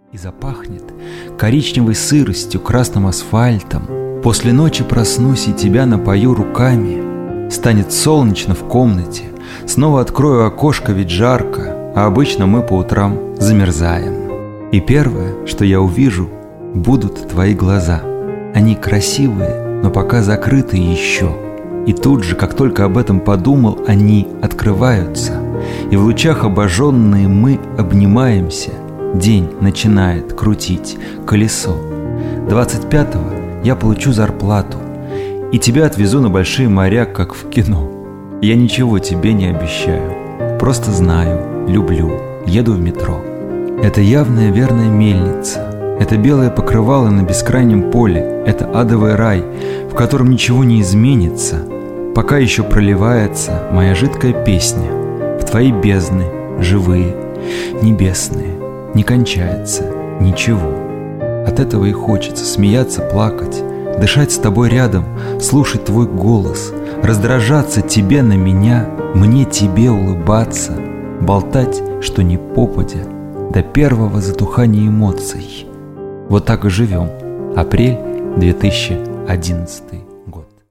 И запахнет коричневой сыростью, красным асфальтом. После ночи проснусь и тебя напою руками. Станет солнечно в комнате. Снова открою окошко, ведь жарко, а обычно мы по утрам замерзаем. И первое, что я увижу, будут твои глаза. Они красивые, но пока закрыты еще. И тут же, как только об этом подумал, они открываются. И в лучах обожженные мы обнимаемся. День начинает крутить колесо. 25-го я получу зарплату и тебя отвезу на большие моря, как в кино. Я ничего тебе не обещаю, просто знаю, люблю, еду в метро. Это явная верная мельница, это белое покрывало на бескрайнем поле, это адовый рай, в котором ничего не изменится, пока еще проливается моя жидкая песня в твои бездны живые, небесные. Не кончается ничего. От этого и хочется смеяться, плакать, дышать с тобой рядом, слушать твой голос, раздражаться тебе на меня, мне тебе улыбаться, болтать, что не попадя, до первого затухания эмоций. Вот так и живем. Апрель 2011.